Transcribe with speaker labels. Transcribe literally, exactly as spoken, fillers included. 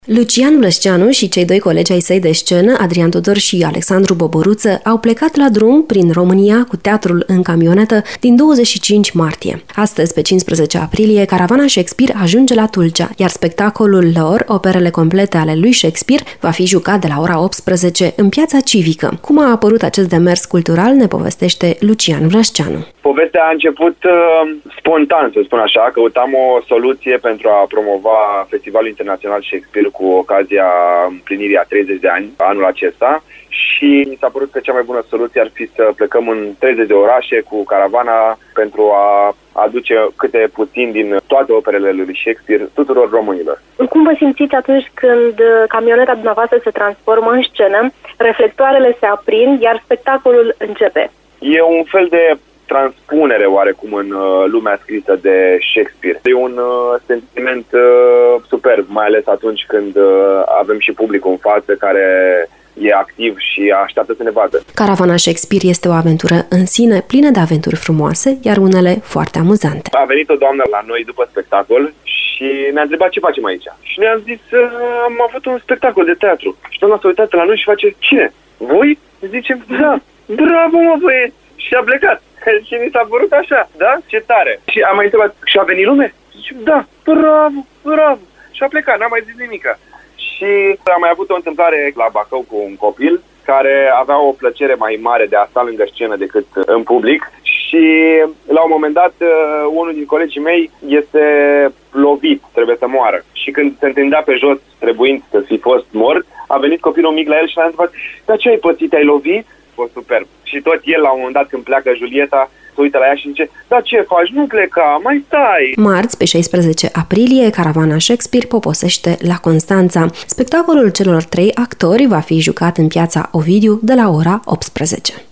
Speaker 1: Lucian Vrășceanu și cei doi colegi ai săi de scenă, Adrian Tudor și Alexandru Boboruță, au plecat la drum prin România cu teatrul în camionetă din douăzeci și cinci martie. Astăzi, pe cincisprezece aprilie, caravana Shakespeare ajunge la Tulcea, iar spectacolul lor, Operele complete ale lui Shakespeare, va fi jucat de la ora optsprezece în Piața Civică. Cum a apărut acest demers cultural, ne povestește Lucian Vrășceanu.
Speaker 2: Povestea a început uh, spontan, să spun așa. Căutam o soluție pentru a promova Festivalul Internațional Shakespeare cu ocazia împlinirii a treizeci de ani anul acesta și mi s-a părut că cea mai bună soluție ar fi să plecăm în treizeci de orașe cu caravana pentru a aduce câte puțin din toate operele lui Shakespeare tuturor românilor.
Speaker 3: Cum vă simțiți atunci când camioneta dumneavoastră se transformă în scenă, reflectoarele se aprind, iar spectacolul începe?
Speaker 2: E un fel de transpunere oarecum în uh, lumea scrisă de Shakespeare. E un uh, sentiment uh, superb, mai ales atunci când uh, avem și publicul în față care e activ și așteaptă să ne vadă.
Speaker 1: Caravana Shakespeare este o aventură în sine, plină de aventuri frumoase, iar unele foarte amuzante.
Speaker 2: A venit o doamnă la noi după spectacol și ne-a întrebat ce facem aici. Și ne-am zis, uh, am avut un spectacol de teatru. Și doamna s-a uitat la noi și face, cine? Voi? Zicem, da, bravo mă băieți! Și a plecat. Și mi s-a părut așa, da? Ce tare. Și am mai întrebat, și a venit lume? Zice, da, bravo, bravo. Și a plecat, n-am mai zis nimica. Și am mai avut o întâmplare la Bacău cu un copil care avea o plăcere mai mare de a sta lângă scenă decât în public și la un moment dat unul din colegii mei este lovit, trebuie să moară. Și când se întindea pe jos, trebuind să fi fost mort, a venit copilul mic la el și l-a întrebat, dar ce ai pățit, ai lovit? A fost superb. Și tot el, la un moment dat, când pleacă Julieta, se uită la ea și zice, da, ce faci? Nu pleca, mai stai!
Speaker 1: Marți, pe șaisprezece aprilie, caravana Shakespeare poposește la Constanța. Spectacolul celor trei actori va fi jucat în Piața Ovidiu de la ora optsprezece.